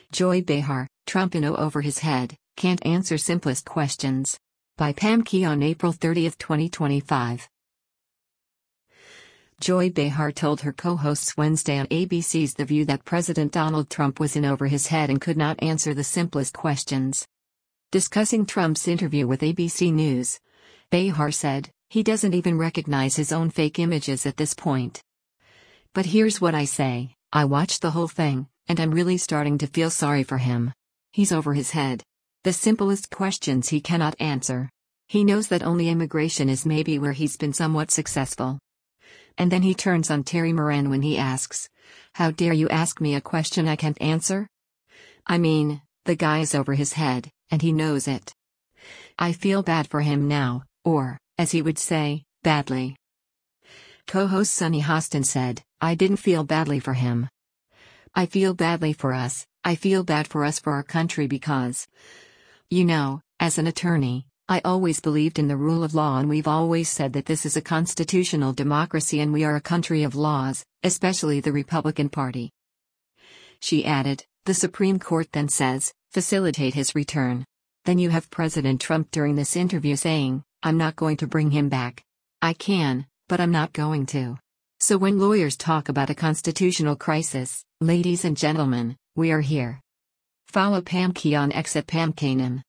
Joy Behar, Trump in over his head, can't answer simplest questions. By Pam Key on April 30, 2025. Joy Behar told her co-hosts Wednesday on ABC's The View that President Donald Trump was in over his head and could not answer the simplest questions. Discussing Trump's interview with ABC News, Behar said, "He doesn't even recognize his own fake images at this point. But here's what I say, I watched the whole thing, and I'm really starting to feel sorry for him. He's over his head. The simplest questions he cannot answer. He knows that only immigration is maybe where he's been somewhat successful." And then he turns on Terry Moran when he asks, "How dare you ask me a question I can't answer?" I mean, the guy is over his head, and he knows it. I feel bad for him now, or, as he would say, badly. Co-host Sunny Hostin said, "I didn't feel badly for him. I feel badly for us. I feel bad for us, for our country, because, you know, as an attorney, I always believed in the rule of law, and we've always said that this is a constitutional democracy and we are a country of laws, especially the Republican Party." She added, "The Supreme Court then says, facilitate his return. Then you have President Trump during this interview saying, I'm not going to bring him back. I can, but I'm not going to. So when lawyers talk about a constitutional crisis, ladies and gentlemen, we are here." Follow Pam Key on X at Pam Kanem.